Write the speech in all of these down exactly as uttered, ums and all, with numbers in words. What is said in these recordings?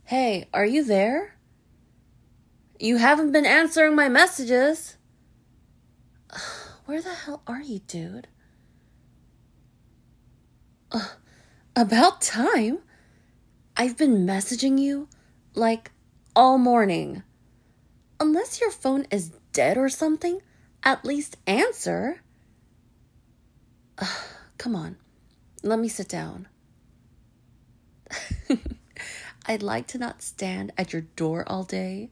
Hey, are you there? You haven't been answering my messages. Where the hell are you, dude? Uh, about time. I've been messaging you, like, all morning. Unless your phone is dead or something, at least answer. Uh, come on, let me sit down. I'd like to not stand at your door all day.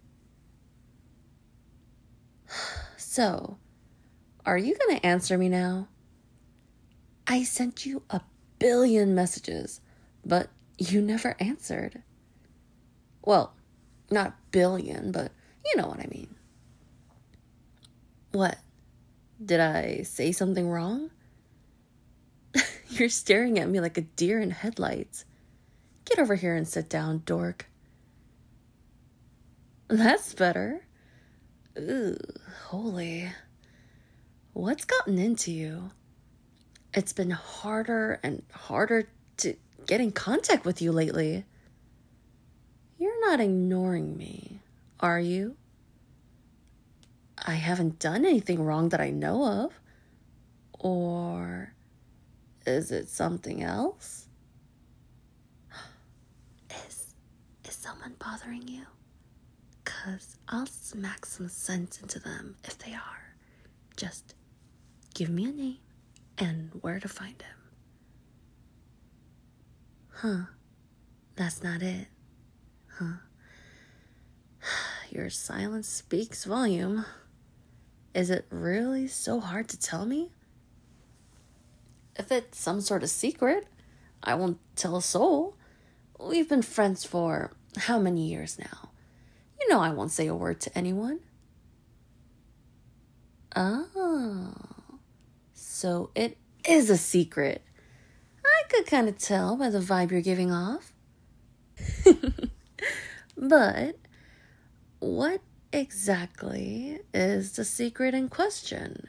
So, are you gonna answer me now? I sent you a billion messages, but you never answered. Well, not billion, but you know what I mean. What? Did I say something wrong? You're staring at me like a deer in headlights. Get over here and sit down, dork. That's better. Ooh, holy. What's gotten into you? It's been harder and harder to get in contact with you lately. You're not ignoring me, are you? I haven't done anything wrong that I know of. Or is it something else? Is, is someone bothering you? 'Cause I'll smack some sense into them if they are. Just give me a name and where to find him. Huh. That's not it. Huh. Your silence speaks volume. Is it really so hard to tell me? If it's some sort of secret, I won't tell a soul. We've been friends for how many years now? You know I won't say a word to anyone. Oh, so it is a secret. I could kind of tell by the vibe you're giving off. But what exactly is the secret in question?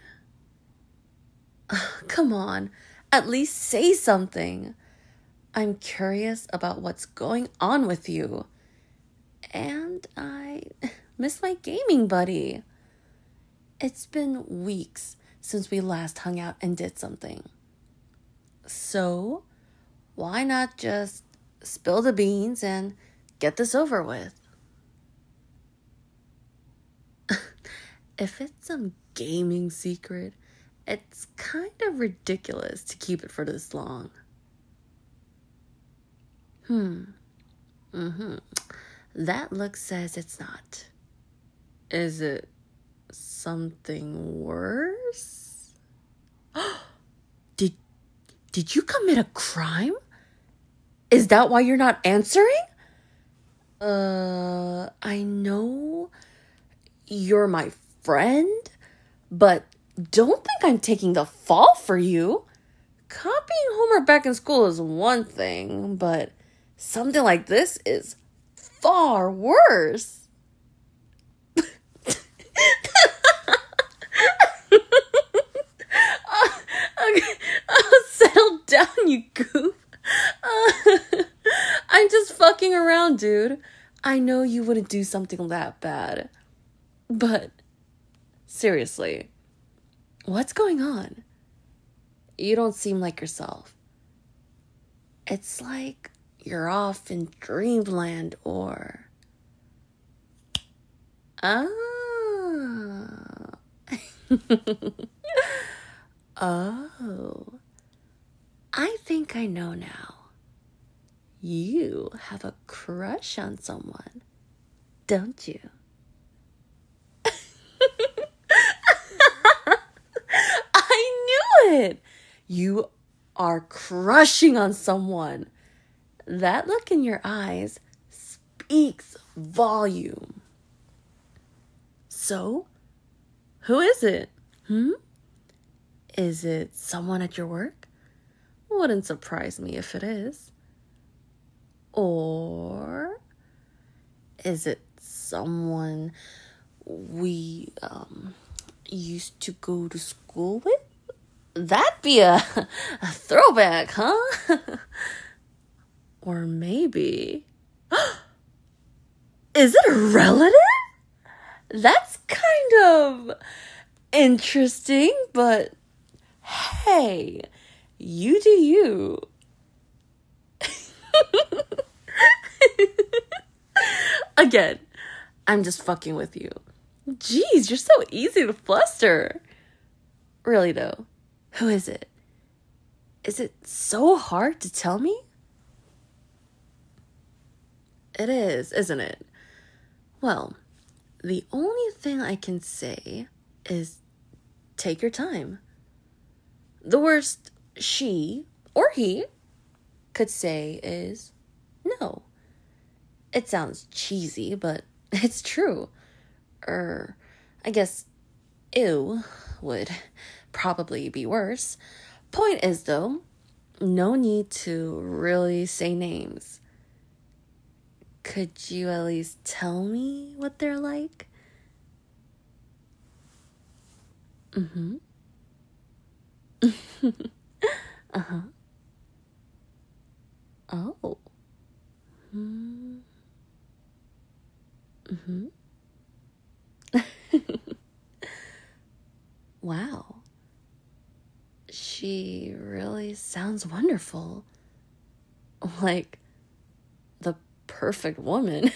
Come on, at least say something. I'm curious about what's going on with you. And I miss my gaming buddy. It's been weeks since we last hung out and did something. So, why not just spill the beans and get this over with? If it's some gaming secret, it's kind of ridiculous to keep it for this long. Hmm. Mm-hmm. That look says it's not. Is it something worse? Did did you commit a crime? Is that why you're not answering? Uh, I know you're my friend, but don't think I'm taking the fall for you. Copying homework back in school is one thing, but something like this is far worse. Okay, oh, settle down, you goof. Uh, I'm just fucking around, dude. I know you wouldn't do something that bad. But, seriously, what's going on? You don't seem like yourself. It's like you're off in dreamland or... Ah. Oh. I think I know now. You have a crush on someone, don't you? I knew it! You are crushing on someone. That look in your eyes speaks volume. So, who is it? Hmm? Is it someone at your work? Wouldn't surprise me if it is. Or is it someone we um used to go to school with? That'd be a, a throwback, huh? Or maybe Is it a relative? That's kind of interesting, but hey, you do you. Again, I'm just fucking with you. Jeez, you're so easy to fluster. Really though, who is it? Is it so hard to tell me? It is, isn't it? Well, the only thing I can say is take your time. The worst she or he could say is no. It sounds cheesy, but it's true. Or, I guess, ew would probably be worse. Point is, though, no need to really say names. Could you at least tell me what they're like? Mm-hmm. Uh-huh. Oh. Mm. Mm-hmm. Wow. She really sounds wonderful. Like the perfect woman.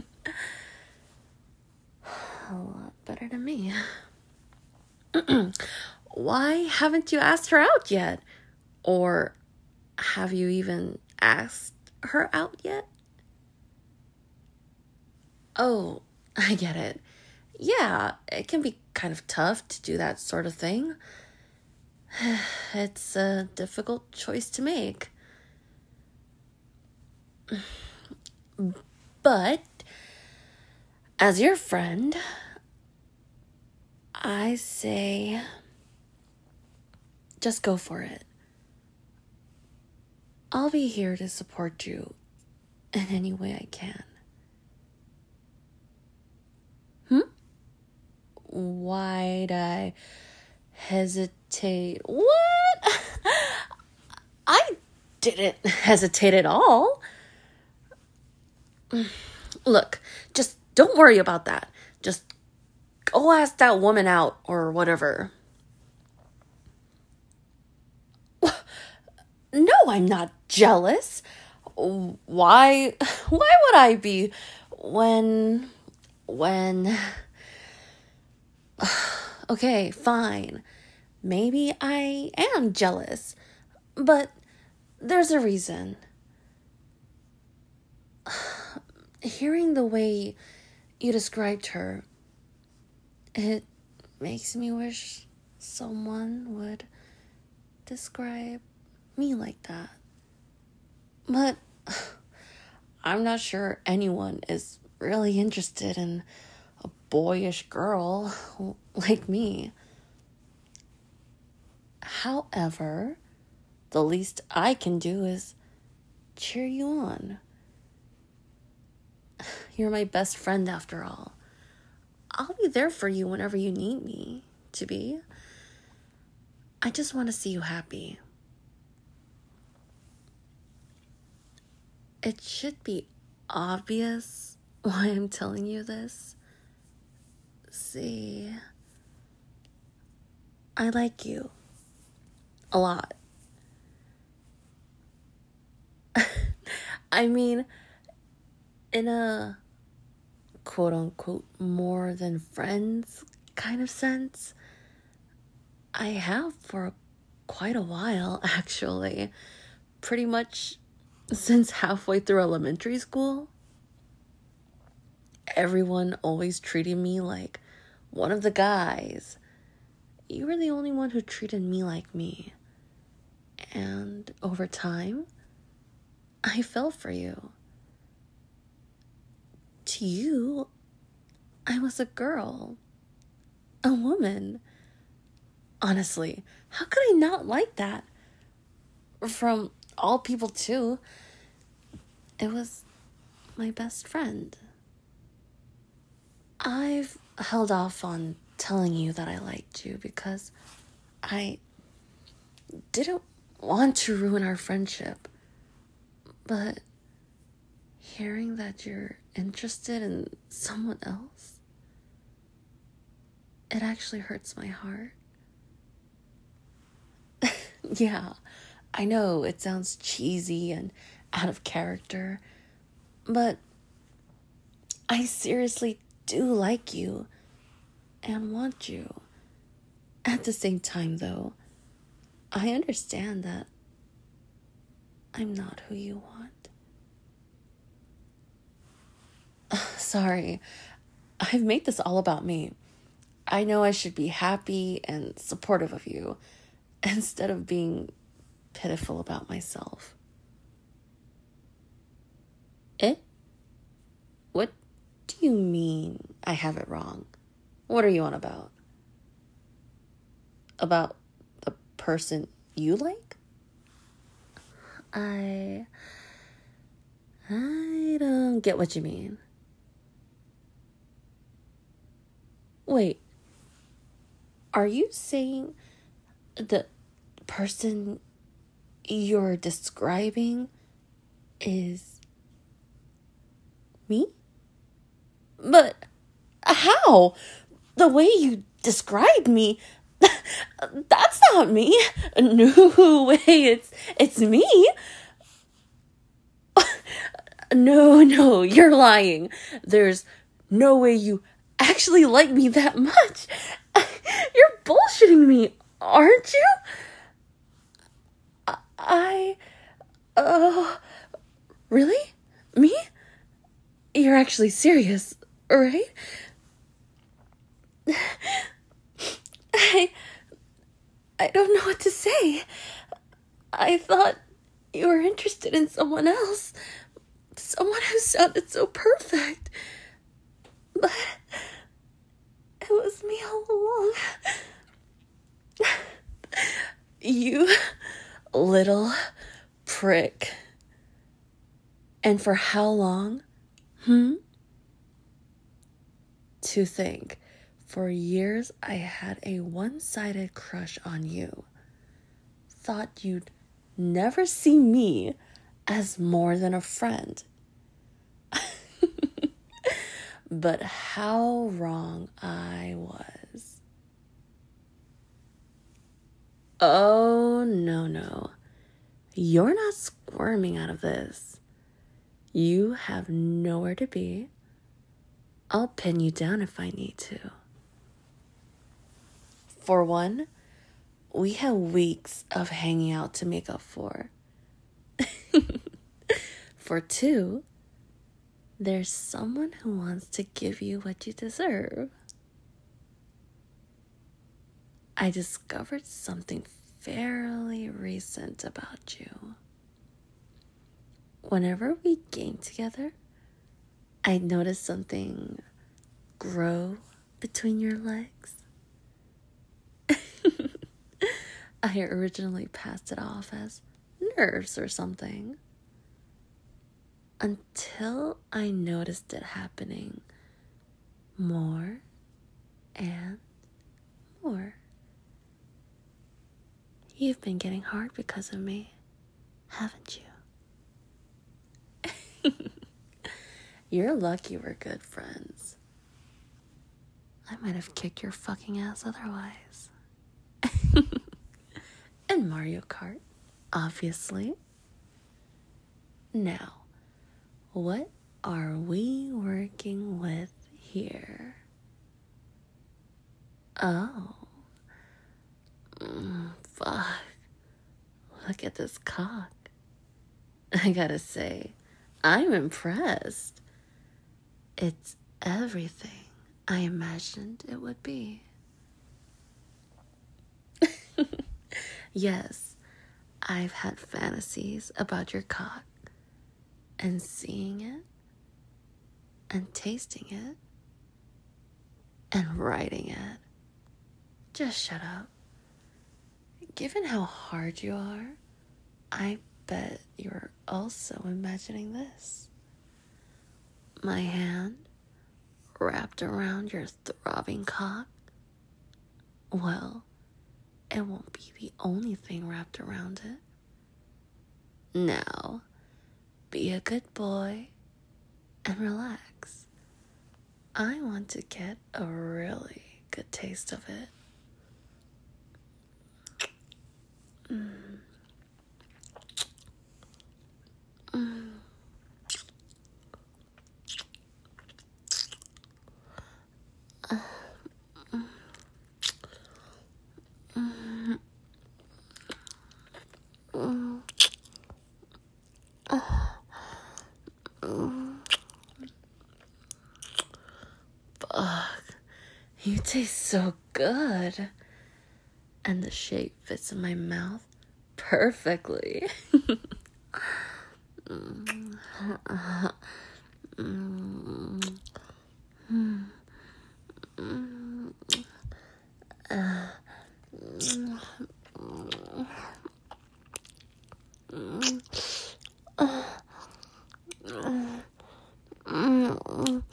A lot better than me. Why haven't you asked her out yet? Or have you even asked her out yet? Oh, I get it. Yeah, it can be kind of tough to do that sort of thing. It's a difficult choice to make. But, as your friend, I say, just go for it. I'll be here to support you in any way I can. Hmm? Why'd I hesitate? What? I didn't hesitate at all. Look, just don't worry about that. Just go ask that woman out or whatever. No, I'm not jealous. Why, why would I be when, when, okay, fine. Maybe I am jealous, but there's a reason. Hearing the way you described her, it makes me wish someone would describe me like that. But I'm not sure anyone is really interested in a boyish girl like me. However, the least I can do is cheer you on. You're my best friend after all. I'll be there for you whenever you need me to be. I just want to see you happy. It should be obvious why I'm telling you this. See, I like you a lot. I mean, in a quote-unquote more than friends kind of sense, I have for quite a while, actually. Pretty much since halfway through elementary school. Everyone always treated me like one of the guys. You were the only one who treated me like me. And over time, I fell for you. To you, I was a girl. A woman. Honestly, how could I not like that? From all people too. It was my best friend. I've held off on telling you that I liked you because I didn't want to ruin our friendship. But hearing that you're interested in someone else, it actually hurts my heart. Yeah, I know it sounds cheesy and out of character, but I seriously do like you and want you. At the same time, though, I understand that I'm not who you want. Sorry, I've made this all about me. I know I should be happy and supportive of you instead of being pitiful about myself. Eh? What do you mean I have it wrong? What are you on about? About the person you like? I... I don't get what you mean. Wait. Are you saying the person you're describing is me? But how? The way you described me, that's not me. No way, it's it's me. No, no, you're lying. There's no way you actually like me that much. You're bullshitting me, aren't you? I... Uh... Really? Me? You're actually serious, right? I... I don't know what to say. I thought you were interested in someone else. Someone who sounded so perfect. But it was me all along. You little prick. And for how long? Hmm? To think, for years I had a one-sided crush on you. Thought you'd never see me as more than a friend. But how wrong I was. Oh, no, no. You're not squirming out of this. You have nowhere to be. I'll pin you down if I need to. For one, we have weeks of hanging out to make up for. For two, there's someone who wants to give you what you deserve. I discovered something fairly recent about you. Whenever we game together, I noticed something grow between your legs. I originally passed it off as nerves or something, until I noticed it happening more and more. You've been getting hard because of me, haven't you? You're lucky we're good friends. I might have kicked your fucking ass otherwise. And Mario Kart, obviously. Now, what are we working with here? Oh. Mm, fuck. Look at this cock. I gotta say, I'm impressed. It's everything I imagined it would be. Yes, I've had fantasies about your cock, and seeing it, and tasting it, and writing it. Just shut up. Given how hard you are, I bet you're also imagining this. My hand wrapped around your throbbing cock. Well, it won't be the only thing wrapped around it. Now, be a good boy and relax. I want to get a really good taste of it. Mm. Mm. Uh, mm. Mm. Mm. Uh, mm. Fuck, you taste so good. And the shape fits in my mouth perfectly. mm. Uh, mm. Mm. Mm. Uh. Mm. Mm. Uh. Mm.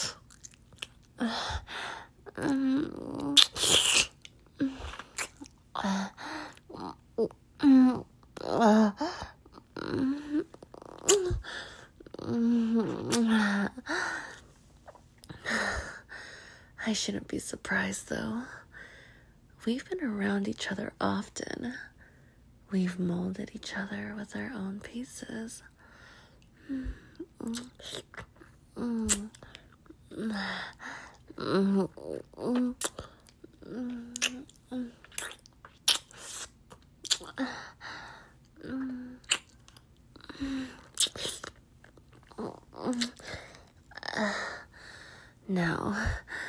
I shouldn't be surprised, though. We've been around each other often. We've molded each other with our own pieces. Now,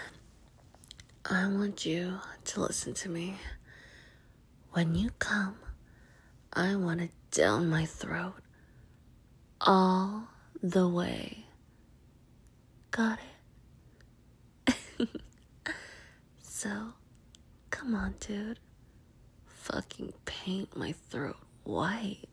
I want you to listen to me. When you come, I want it down my throat. All the way. Got it? So, come on, dude. Fucking paint my throat white.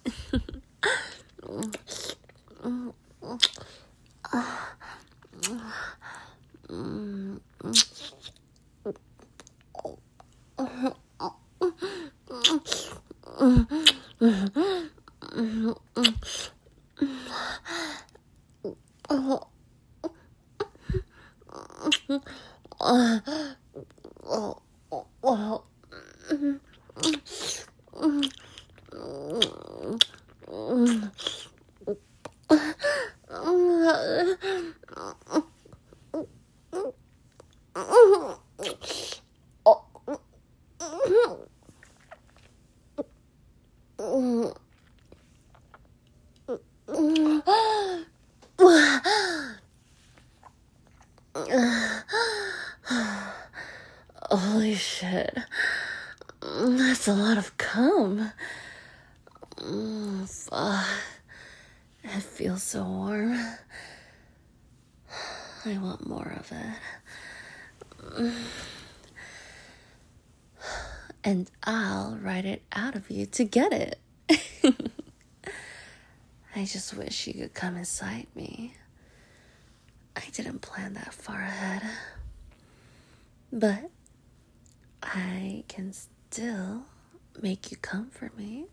Holy shit. That's a lot of cum. Mm, fuck. It feels so warm. I want more of it. And I'll write it out of you to get it. I just wish you could come inside me. I didn't plan that far ahead. But I can still make you come for me.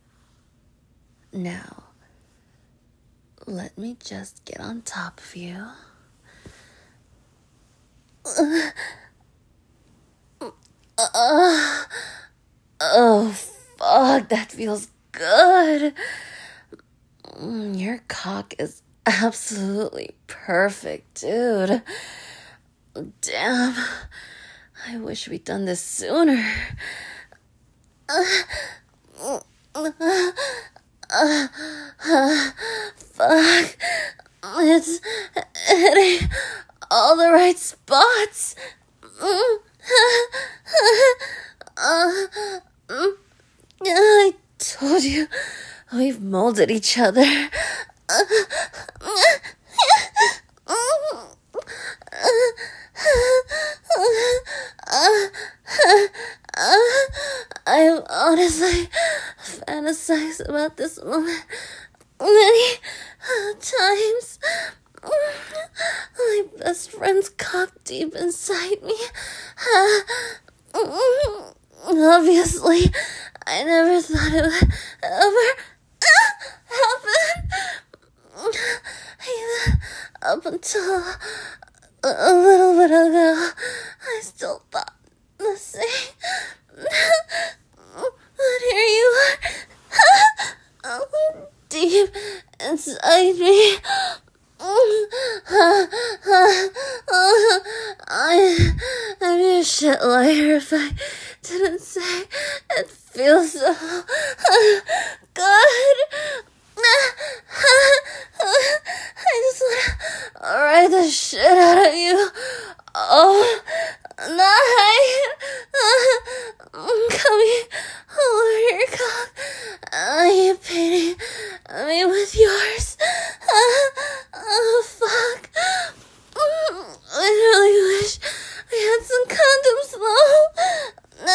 Now, let me just get on top of you. Uh, uh, oh, fuck, that feels good. Your cock is absolutely perfect, dude. Damn, I wish we'd done this sooner. Uh, uh, uh, uh, fuck, it's hitting all the right spots. Uh, uh, I told you, we've molded each other. I've honestly fantasized about this moment many times. My best friend's cock deep inside me. Obviously, I never thought it would ever happen. up until a, a little bit ago, I still thought the same. But here you are, deep inside me. I, I'd be a shit liar if I didn't say it feels so good. I just wanna ride the shit out of you all night. Coming over your cock, uh, you painting me with yours. Oh, fuck. I really wish we had some condoms, though.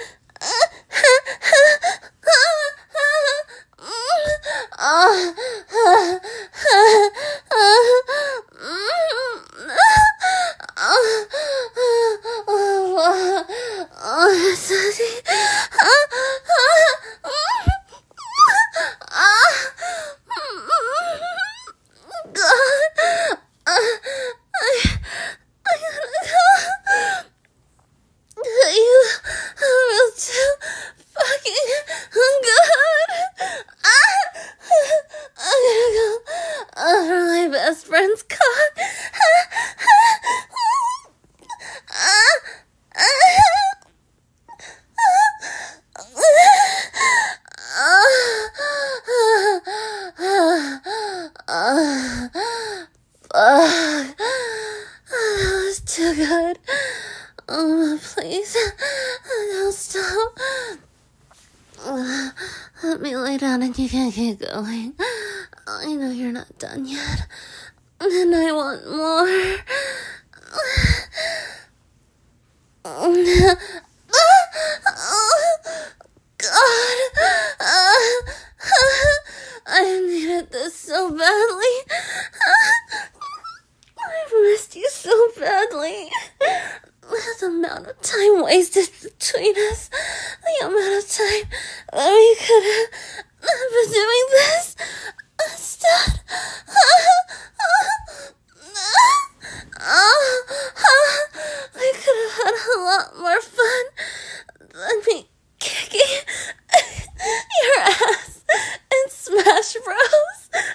Best friend's cock. Fuck. That was too good. Oh, please. Don't stop. Let me lay down and you can keep going. I know you're not done yet. And I want more. Oh, God. I needed this so badly. I've missed you so badly. The amount of time wasted between us, the amount of time that we could have been doing this instead. We could have had a lot more fun than me kicking your ass in Smash Bros.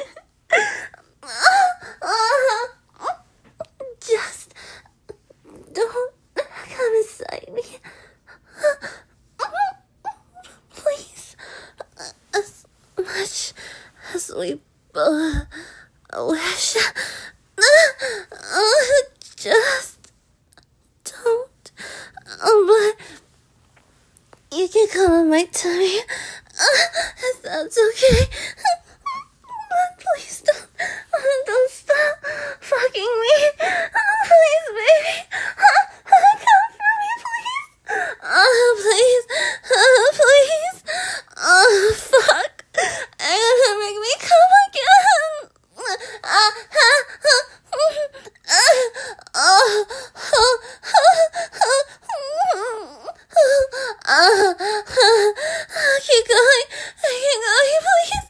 Just don't come inside me. Please. As much as we both wish. Just don't. But you can come on my tummy. If that's okay. But please don't. Don't stop fucking me. Please, baby. Come for me, please. Oh, please. Oh, please. Oh, fuck. You're gonna make me come again. Keep going. Keep going, please.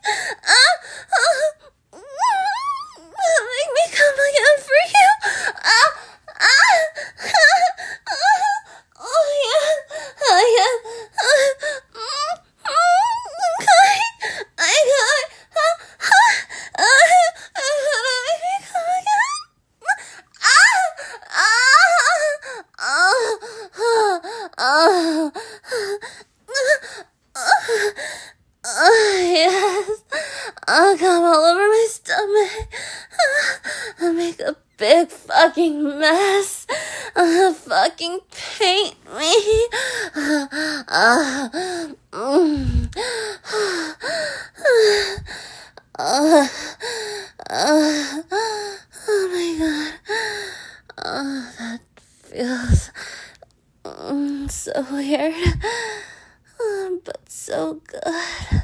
Make me come again for you. Oh, yeah. Oh, yeah. Okay. I got it. Make me come again. Oh, yes. I'll come all over my stomach. I'll make a big fucking mess. Uh, fucking paint me. Uh, mm. uh, uh, oh my God. Oh, that feels mm, so weird. Um, but so good.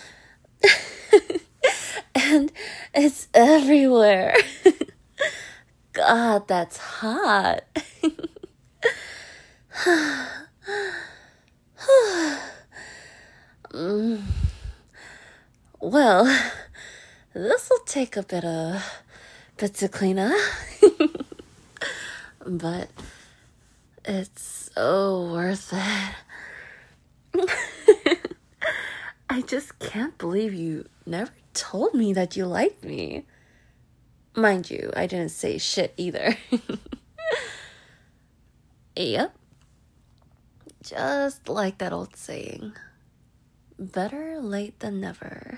And it's everywhere. God, that's hot. mm. Well, this will take a bit of bit to clean up. But it's so worth it. I just can't believe you never told me that you liked me. Mind you, I didn't say shit either. Yep. Just like that old saying. Better late than never.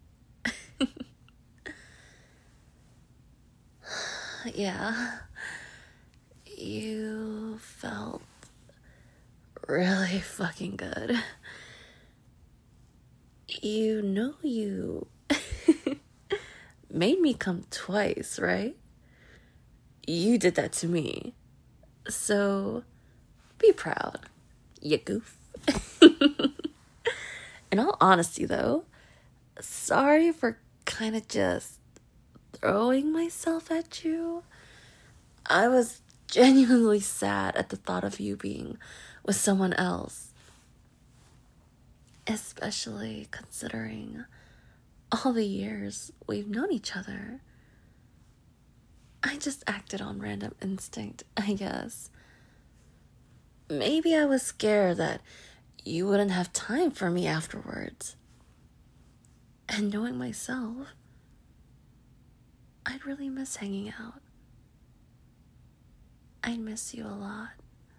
Yeah. You felt really fucking good. You know you made me come twice, right? You did that to me. So, be proud, you goof. In all honesty, though, sorry for kind of just throwing myself at you. I was genuinely sad at the thought of you being with someone else. Especially considering all the years we've known each other. I just acted on random instinct, I guess. Maybe I was scared that you wouldn't have time for me afterwards. And knowing myself, I'd really miss hanging out. I'd miss you a lot.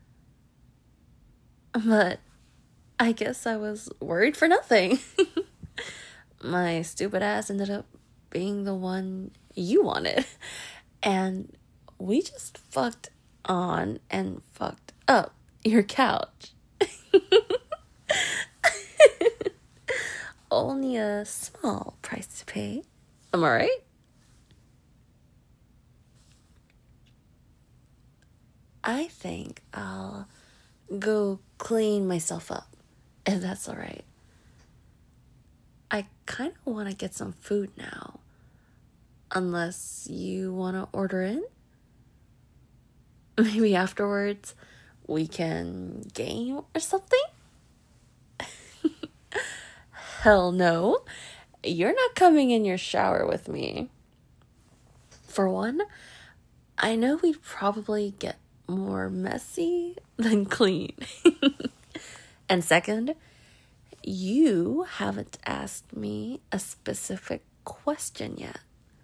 But I guess I was worried for nothing. My stupid ass ended up being the one you wanted. And we just fucked on and fucked up your couch. Only a small price to pay. Am I right? I think I'll go clean myself up, if that's alright. I kind of want to get some food now. Unless you want to order in? Maybe afterwards we can game or something? Hell no. You're not coming in your shower with me. For one, I know we'd probably get more messy than clean. And second, you haven't asked me a specific question yet.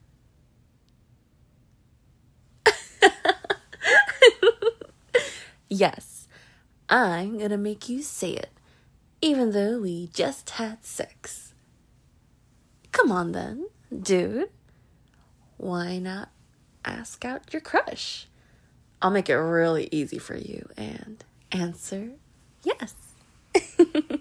Yes, I'm gonna make you say it, even though we just had sex. Come on then, dude. Why not ask out your crush? I'll make it really easy for you and answer yes.